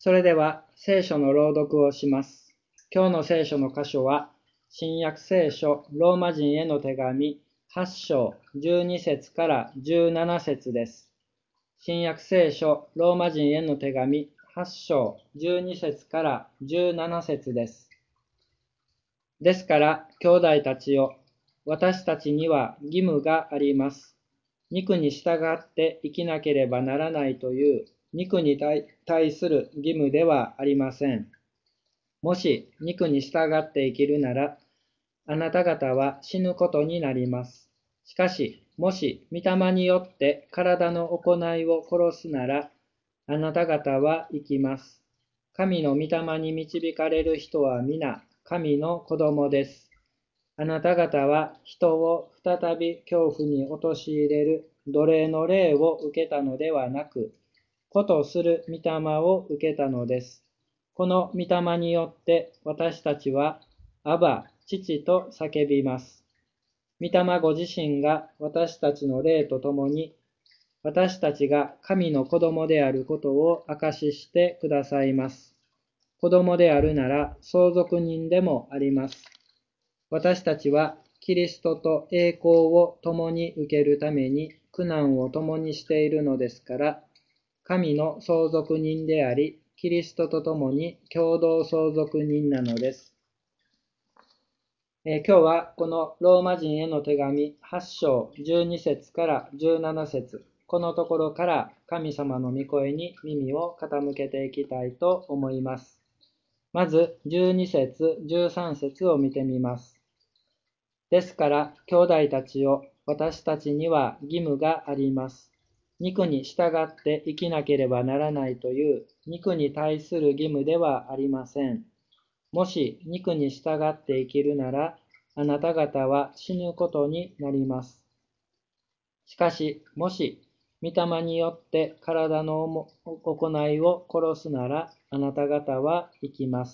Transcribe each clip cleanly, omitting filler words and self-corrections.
それでは聖書の朗読をします。今日の聖書の箇所は、新約聖書ローマ人への手紙8章12節から17節です。新約聖書ローマ人への手紙8章12節から17節です。ですから、兄弟たちよ、私たちには義務があります。肉に従って生きなければならないという肉に対する義務ではありません。もし肉に従って生きるなら、あなた方は死ぬことになります。しかし、もし御霊によって体の行いを殺すなら、あなた方は生きます。神の御霊に導かれる人は皆、神の子供です。あなた方は人を再び恐怖に陥れる奴隷の霊を受けたのではなく、子とする御霊を受けたのです。この御霊によって私たちは、アバ、父と叫びます。御霊ご自身が私たちの霊とともに、私たちが神の子供であることを証ししてくださいます。子供であるなら相続人でもあります。私たちはキリストと栄光を共に受けるために苦難を共にしているのですから、神の相続人であり、キリストと共に共同相続人なのです。今日はこのローマ人への手紙8章12節から17節、このところから神様の御声に耳を傾けていきたいと思います。まず12節13節を見てみます。ですから、兄弟たちよ、私たちには義務があります。肉に従って生きなければならないという肉に対する義務ではありません。もし肉に従って生きるなら、あなた方は死ぬことになります。しかし、もし御霊によって体の行いを殺すなら、あなた方は生きます。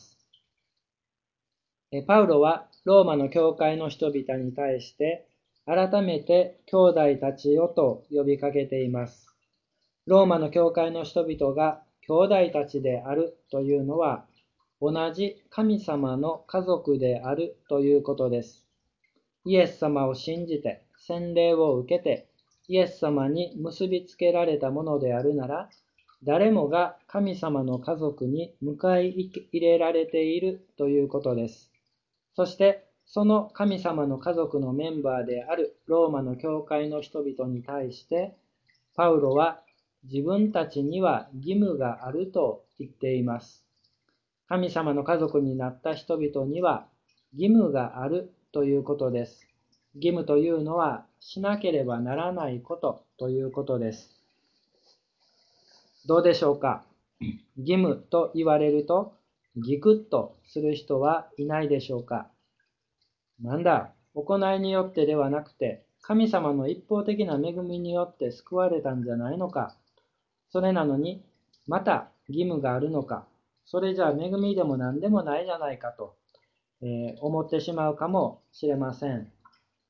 パウロはローマの教会の人々に対して、改めて兄弟たちよと呼びかけています。ローマの教会の人々が兄弟たちであるというのは、同じ神様の家族であるということです。イエス様を信じて、洗礼を受けて、イエス様に結びつけられたものであるなら、誰もが神様の家族に迎え入れられているということです。そして、その神様の家族のメンバーであるローマの教会の人々に対して、パウロは自分たちには義務があると言っています。神様の家族になった人々には義務があるということです。義務というのはしなければならないことということです。どうでしょうか？義務と言われるとギクッとする人はいないでしょうか？なんだ、行いによってではなくて神様の一方的な恵みによって救われたんじゃないのか？それなのにまた義務があるのか？それじゃあ恵みでも何でもないじゃないかと、思ってしまうかもしれません。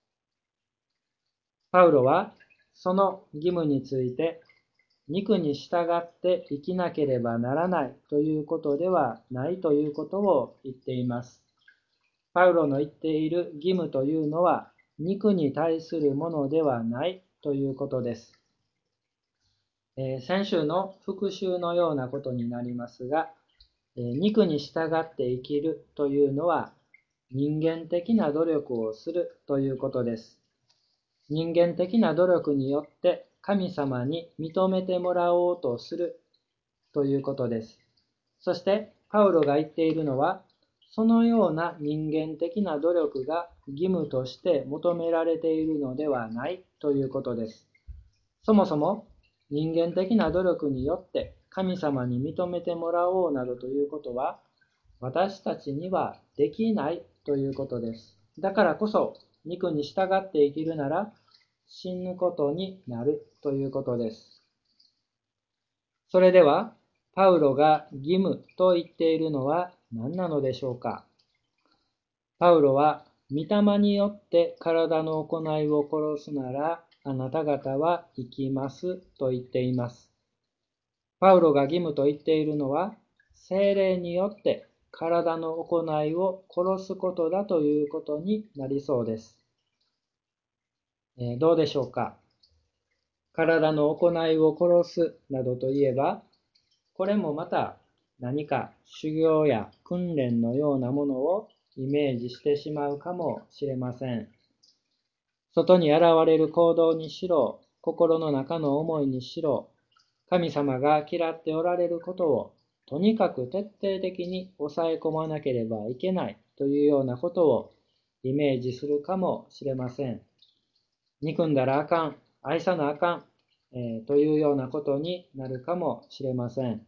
パウロはその義務について、肉に従って生きなければならないということではないということを言っています。パウロの言っている義務というのは肉に対するものではないということです。先週の復習のようなことになりますが、肉に従って生きるというのは人間的な努力をするということです。人間的な努力によって神様に認めてもらおうとするということです。そしてパウロが言っているのは、そのような人間的な努力が義務として求められているのではないということです。そもそも人間的な努力によって神様に認めてもらおうなどということは私たちにはできないということです。だからこそ肉に従って生きるなら死ぬことになるということです。それではパウロが義務と言っているのは何なのでしょうか？パウロは御霊によって体の行いを殺すならあなた方は生きますと言っています。パウロが義務と言っているのは聖霊によって体の行いを殺すことだということになりそうです。どうでしょうか。体の行いを殺すなどといえば、これもまた何か修行や訓練のようなものをイメージしてしまうかもしれません。外に現れる行動にしろ、心の中の思いにしろ、神様が嫌っておられることをとにかく徹底的に抑え込まなければいけないというようなことをイメージするかもしれません。憎んだらあかん、愛さなあかん、というようなことになるかもしれません。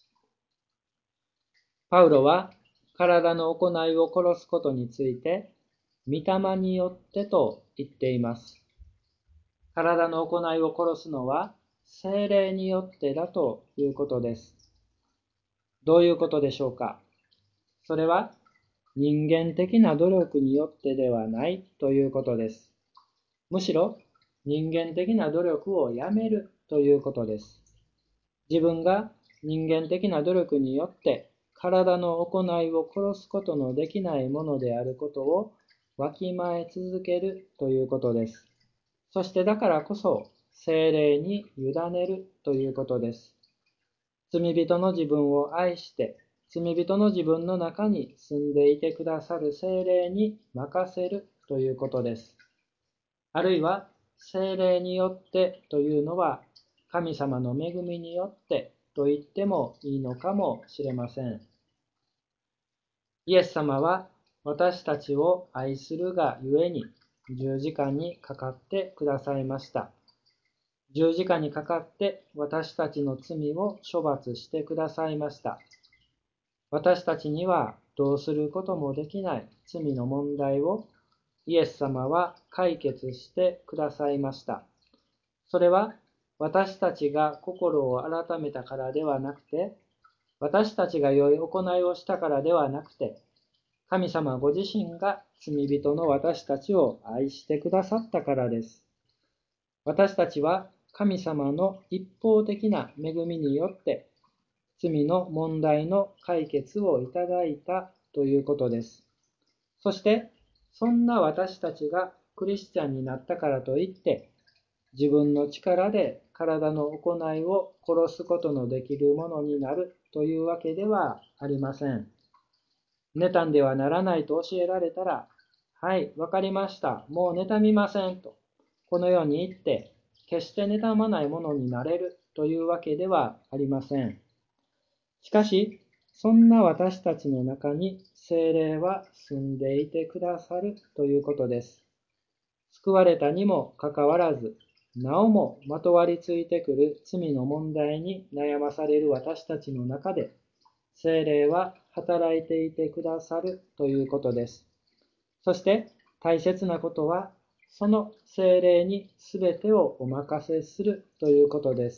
パウロは体の行いを殺すことについて、御霊によってと言っています。体の行いを殺すのは聖霊によってだということです。どういうことでしょうか。それは人間的な努力によってではないということです。むしろ人間的な努力をやめるということです。自分が人間的な努力によって体の行いを殺すことのできないものであることをわきまえ続けるということです。そしてだからこそ聖霊に委ねるということです。罪人の自分を愛して罪人の自分の中に住んでいてくださる聖霊に任せるということです。あるいは聖霊によってというのは神様の恵みによってと言ってもいいのかもしれません。イエス様は私たちを愛するがゆえに十字架にかかってくださいました。十字架にかかって私たちの罪を処罰してくださいました。私たちにはどうすることもできない罪の問題をイエス様は解決してくださいました。それは私たちが心を改めたからではなくて、私たちが良い行いをしたからではなくて、神様ご自身が罪人の私たちを愛してくださったからです。私たちは神様の一方的な恵みによって罪の問題の解決をいただいたということです。そして、そんな私たちがクリスチャンになったからといって、自分の力で体の行いを殺すことのできるものになるというわけではありません。妬んではならないと教えられたら、はい、わかりました。もう妬みませんと、このように言って、決して妬まないものになれるというわけではありません。しかし、そんな私たちの中に聖霊は住んでいてくださるということです。救われたにもかかわらず、なおもまとわりついてくる罪の問題に悩まされる私たちの中で、聖霊は働いていてくださるということです。そして大切なことは、その聖霊にすべてをお任せするということです。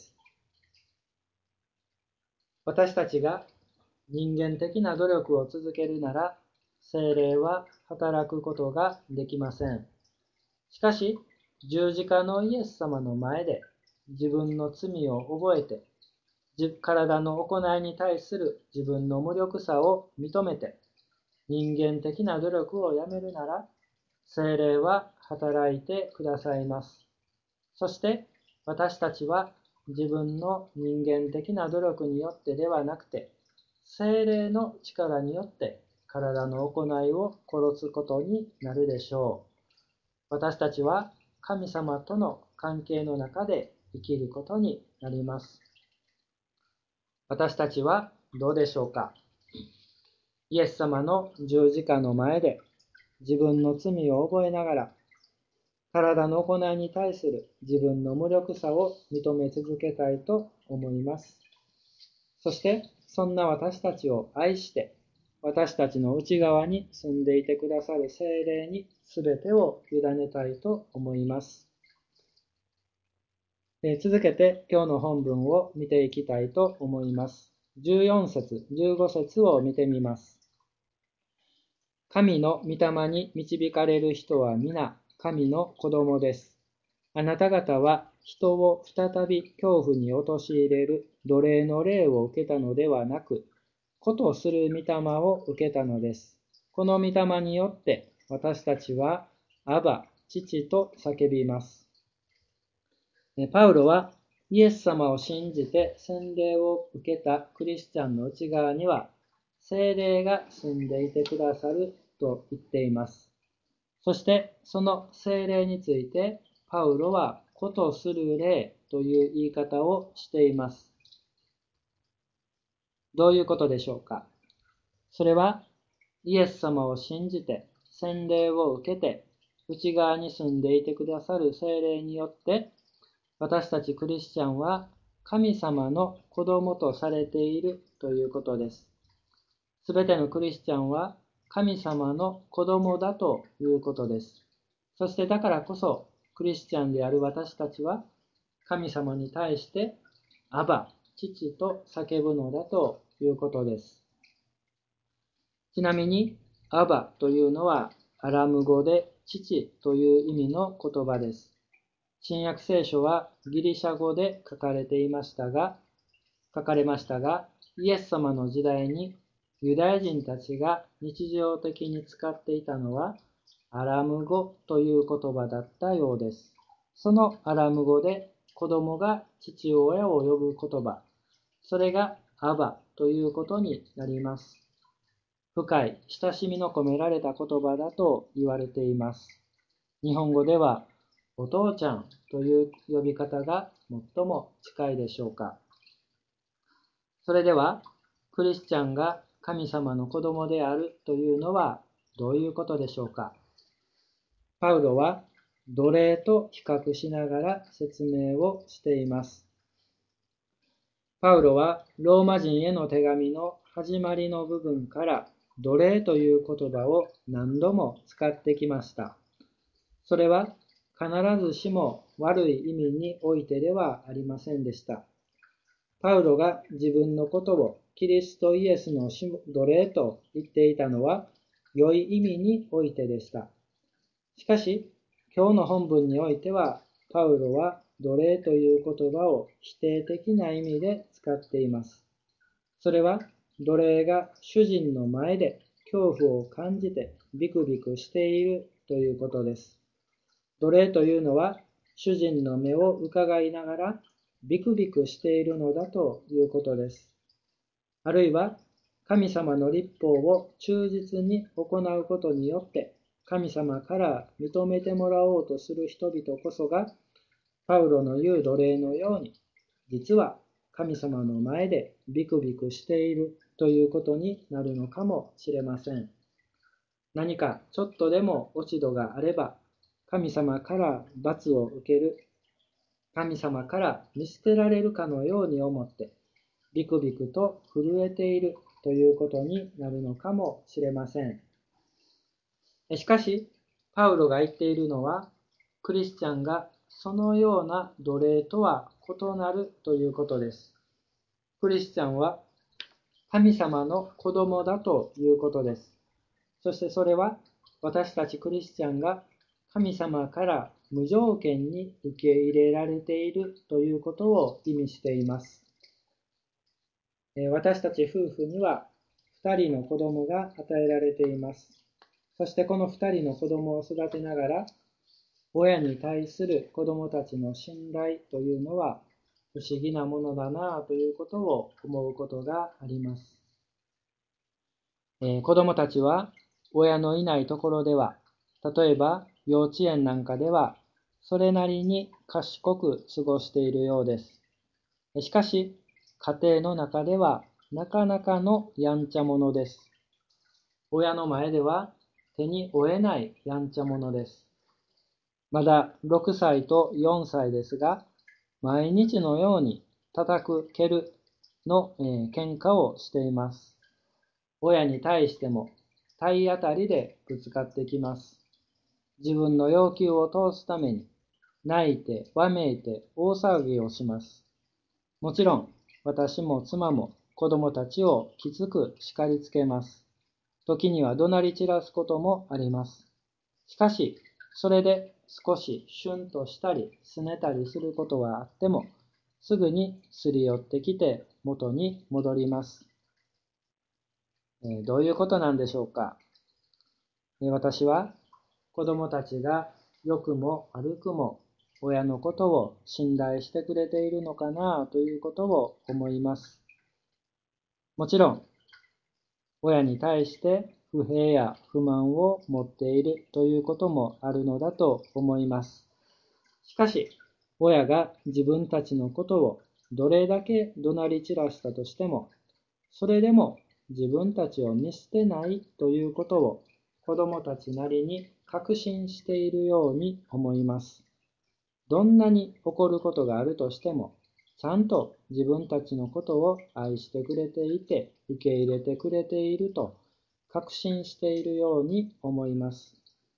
私たちが人間的な努力を続けるなら、聖霊は働くことができません。しかし、十字架のイエス様の前で自分の罪を覚えて、体の行いに対する自分の無力さを認めて、人間的な努力をやめるなら、聖霊は働いてくださいます。そして、私たちは自分の人間的な努力によってではなくて、聖霊の力によって体の行いを殺すことになるでしょう。私たちは神様との関係の中で生きることになります。私たちはどうでしょうか。イエス様の十字架の前で自分の罪を覚えながら、体の行いに対する自分の無力さを認め続けたいと思います。そして、そんな私たちを愛して、私たちの内側に住んでいてくださる聖霊に全てを委ねたいと思います。続けて今日の本文を見ていきたいと思います。14節、15節を見てみます。神の御霊に導かれる人は皆神の子供です。あなた方は人を再び恐怖に陥れる奴隷の霊を受けたのではなく、 子とする御霊を受けたのです。この御霊によって私たちはアバ、父と叫びます。パウロはイエス様を信じて洗礼を受けたクリスチャンの内側には聖霊が住んでいてくださると言っています。そしてその聖霊についてパウロは子とする霊という言い方をしています。どういうことでしょうか。それはイエス様を信じて洗礼を受けて内側に住んでいてくださる聖霊によって私たちクリスチャンは神様の子供とされているということです。すべてのクリスチャンは神様の子供だということです。そしてだからこそクリスチャンである私たちは神様に対してアバ、父と叫ぶのだということです。ちなみにアバというのはアラム語で父という意味の言葉です。新約聖書はギリシャ語で書かれましたが、イエス様の時代にユダヤ人たちが日常的に使っていたのはアラム語という言葉だったようです。そのアラム語で子供が父親を呼ぶ言葉、それがアバということになります。深い親しみの込められた言葉だと言われています。日本語ではお父ちゃんという呼び方が最も近いでしょうか。それでは、クリスチャンが神様の子供であるというのはどういうことでしょうか。パウロは奴隷と比較しながら説明をしています。パウロはローマ人への手紙の始まりの部分から奴隷という言葉を何度も使ってきました。それは必ずしも悪い意味においてではありませんでした。パウロが自分のことをキリストイエスの奴隷と言っていたのは良い意味においてでした。しかし、今日の本文においては、パウロは奴隷という言葉を否定的な意味で使っています。それは奴隷が主人の前で恐怖を感じてビクビクしているということです。奴隷というのは主人の目を伺いながらビクビクしているのだということです。あるいは神様の律法を忠実に行うことによって神様から認めてもらおうとする人々こそがパウロの言う奴隷のように実は神様の前でビクビクしているということになるのかもしれません。何かちょっとでも落ち度があれば神様から罰を受ける、神様から見捨てられるかのように思って、ビクビクと震えているということになるのかもしれません。しかし、パウロが言っているのは、クリスチャンがそのような奴隷とは異なるということです。クリスチャンは神様の子供だということです。そしてそれは私たちクリスチャンが神様から無条件に受け入れられているということを意味しています。私たち夫婦には2人の子供が与えられています。そしてこの2人の子供を育てながら、親に対する子供たちの信頼というのは不思議なものだなということを思うことがあります。子供たちは親のいないところでは、例えば幼稚園なんかでは、それなりに賢く過ごしているようです。しかし、家庭の中ではなかなかのやんちゃ者です。親の前では手に負えないやんちゃ者です。まだ6歳と4歳ですが、毎日のように叩く、蹴るの、喧嘩をしています。親に対しても体当たりでぶつかってきます。自分の要求を通すために泣いてわめいて大騒ぎをします。もちろん私も妻も子供たちをきつく叱りつけます。時には怒鳴り散らすこともあります。しかしそれで少しシュンとしたり拗ねたりすることはあってもすぐにすり寄ってきて元に戻ります。 どういうことなんでしょうか。私は子供たちが良くも悪くも親のことを信頼してくれているのかなということを思います。もちろん、親に対して不平や不満を持っているということもあるのだと思います。しかし、親が自分たちのことをどれだけ怒鳴り散らしたとしても、それでも自分たちを見捨てないということを子供たちなりに確信しているように思います。どんなに怒ることがあるとしても、ちゃんと自分たちのことを愛してくれていて、受け入れてくれていると確信しているように思います。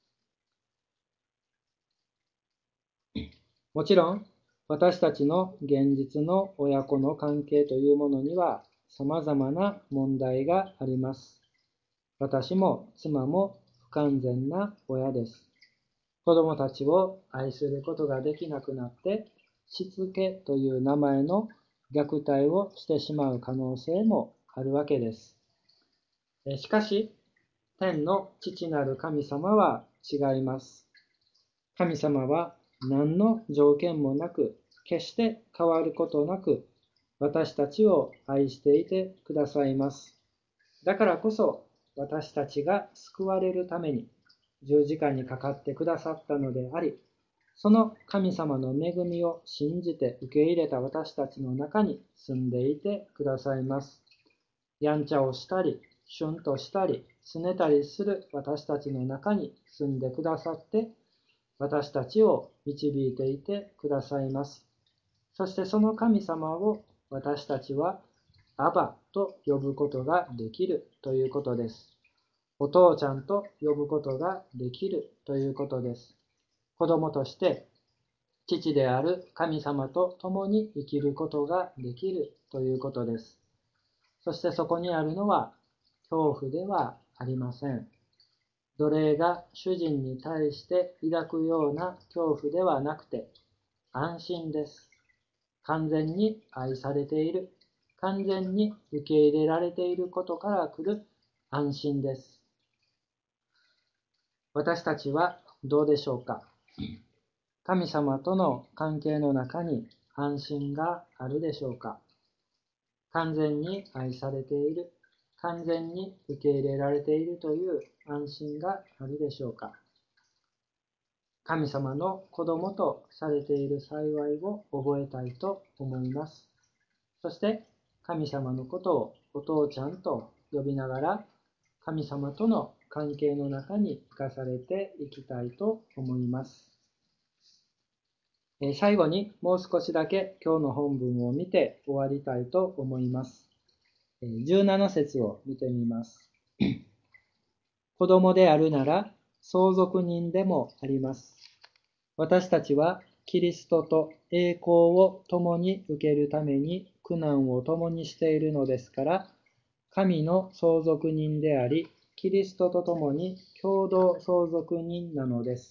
もちろん、私たちの現実の親子の関係というものには様々な問題があります。私も妻も不完全な親です。子供たちを愛することができなくなって、しつけという名前の虐待をしてしまう可能性もあるわけです。しかし、天の父なる神様は違います。神様は何の条件もなく、決して変わることなく、私たちを愛していてくださいます。だからこそ、私たちが救われるために十字架にかかってくださったのであり、その神様の恵みを信じて受け入れた私たちの中に住んでいてくださいます。やんちゃをしたり、しゅんとしたり、すねたりする私たちの中に住んでくださって、私たちを導いていてくださいます。そしてその神様を私たちはアバと呼ぶことができるということです。お父ちゃんと呼ぶことができるということです。子供として父である神様と共に生きることができるということです。そしてそこにあるのは恐怖ではありません。奴隷が主人に対して抱くような恐怖ではなくて安心です。完全に愛されている、完全に受け入れられていることから来る安心です。私たちはどうでしょうか。神様との関係の中に安心があるでしょうか。完全に愛されている、完全に受け入れられているという安心があるでしょうか。神様の子供とされている幸いを覚えたいと思います。そして神様のことをお父ちゃんと呼びながら神様との関係の中に生かされていきたいと思います。最後にもう少しだけ今日の本文を見て終わりたいと思います。17節を見てみます。子供であるなら相続人でもあります。私たちはキリストと栄光を共に受けるために苦難を共にしているのですから、神の相続人であり、キリストと共に共同相続人なのです。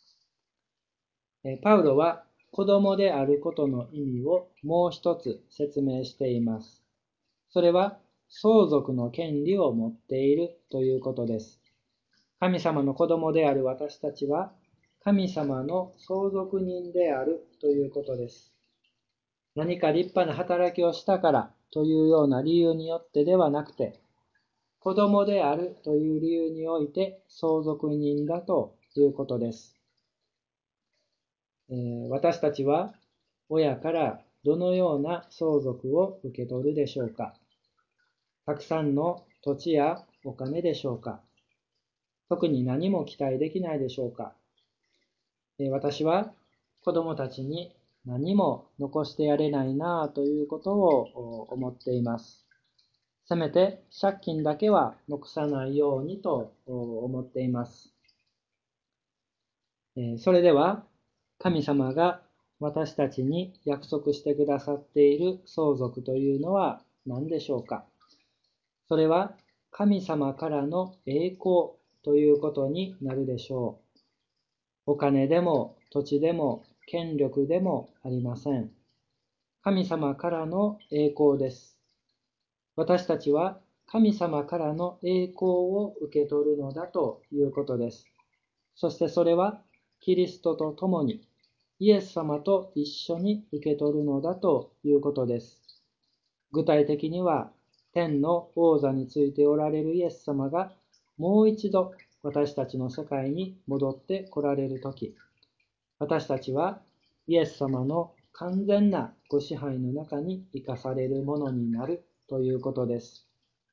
パウロは子供であることの意味をもう一つ説明しています。それは相続の権利を持っているということです。神様の子供である私たちは神様の相続人であるということです。何か立派な働きをしたからというような理由によってではなくて、子供であるという理由において相続人だということです。私たちは親からどのような相続を受け取るでしょうか。たくさんの土地やお金でしょうか。特に何も期待できないでしょうか。私は子供たちに何も残してやれないなということを思っています。せめて借金だけは残さないようにと思っています。それでは神様が私たちに約束してくださっている相続というのは何でしょうか。それは神様からの栄光ということになるでしょう。お金でも土地でも権力でもありません。神様からの栄光です。私たちは神様からの栄光を受け取るのだということです。そしてそれはキリストと共にイエス様と一緒に受け取るのだということです。具体的には天の王座についておられるイエス様がもう一度私たちの世界に戻って来られるとき、私たちはイエス様の完全なご支配の中に生かされるものになるということです。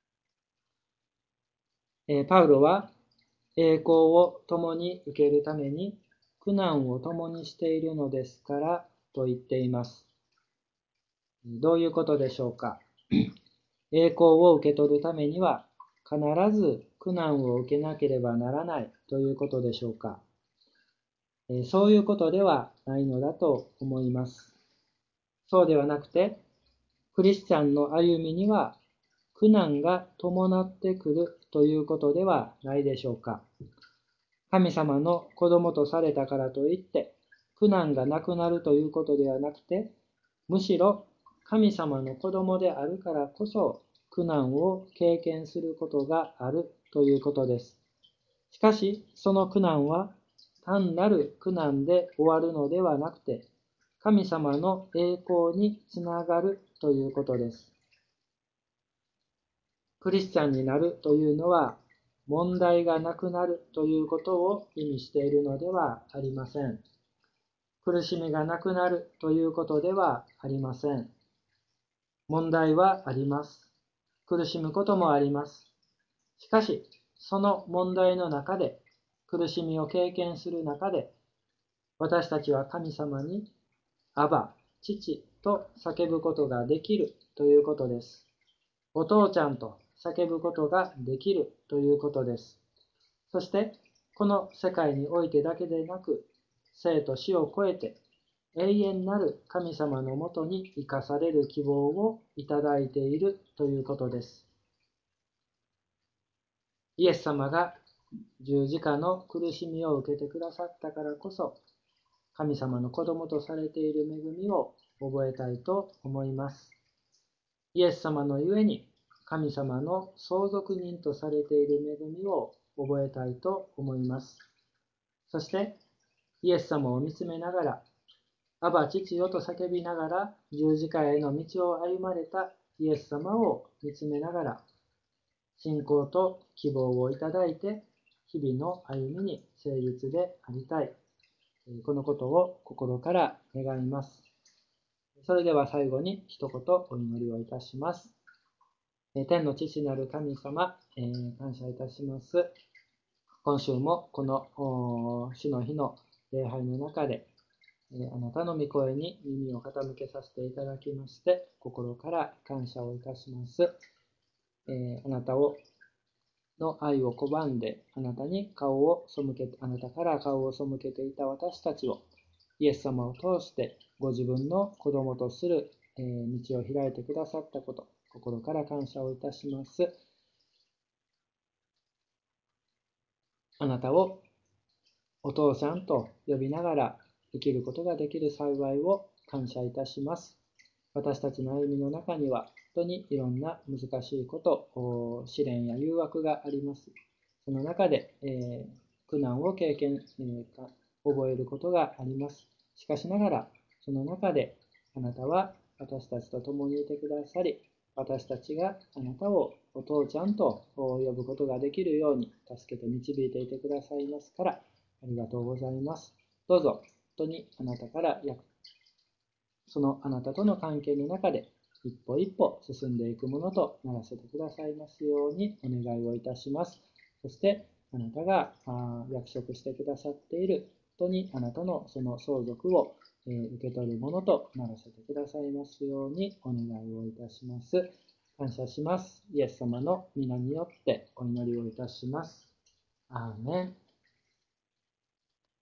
パウロは栄光を共に受けるために苦難を共にしているのですからと言っています。どういうことでしょうか。栄光を受け取るためには必ず苦難を受けなければならないということでしょうか。そういうことではないのだと思います。そうではなくて、クリスチャンの歩みには苦難が伴ってくるということではないでしょうか。神様の子供とされたからといって苦難がなくなるということではなくて、むしろ神様の子供であるからこそ苦難を経験することがあるということです。しかしその苦難は単なる苦難で終わるのではなくて、神様の栄光につながるということです。クリスチャンになるというのは問題がなくなるということを意味しているのではありません。苦しみがなくなるということではありません。問題はあります。苦しむこともあります。しかし、その問題の中で、苦しみを経験する中で、私たちは神様に、アバ、父と叫ぶことができるということです。お父ちゃんと叫ぶことができるということです。そして、この世界においてだけでなく、生と死を超えて、永遠なる神様のもとに生かされる希望をいただいているということです。イエス様が十字架の苦しみを受けてくださったからこそ、神様の子供とされている恵みを覚えたいと思います。イエス様のゆえに神様の相続人とされている恵みを覚えたいと思います。そしてイエス様を見つめながら、アバ父よと叫びながら十字架への道を歩まれたイエス様を見つめながら、信仰と希望をいただいて日々の歩みに誠実でありたい。このことを心から願います。それでは最後に一言お祈りをいたします。天の父なる神様、感謝いたします。今週もこの主の日の礼拝の中で、あなたの御声に耳を傾けさせていただきまして、心から感謝をいたします。あなたの愛を拒んで、あなたから顔を背けていた私たちを、イエス様を通してご自分の子供とする道を開いてくださったこと、心から感謝をいたします。あなたをお父さんと呼びながら生きることができる幸いを感謝いたします。私たちの歩みの中には本当にいろんな難しいこと、試練や誘惑があります。その中で、苦難を覚えることがあります。しかしながら、その中であなたは私たちと共にいてくださり、私たちがあなたをお父ちゃんと呼ぶことができるように助けて導いていてくださいますから、ありがとうございます。どうぞ、本当にあなたからそのあなたとの関係の中で一歩一歩進んでいくものとならせてくださいますようにお願いをいたします。そしてあなたが約束してくださっている本当にあなたのその相続を受け取るものとならせてくださいますようにお願いをいたします。感謝します。イエス様の皆によってお祈りをいたします。アーメン。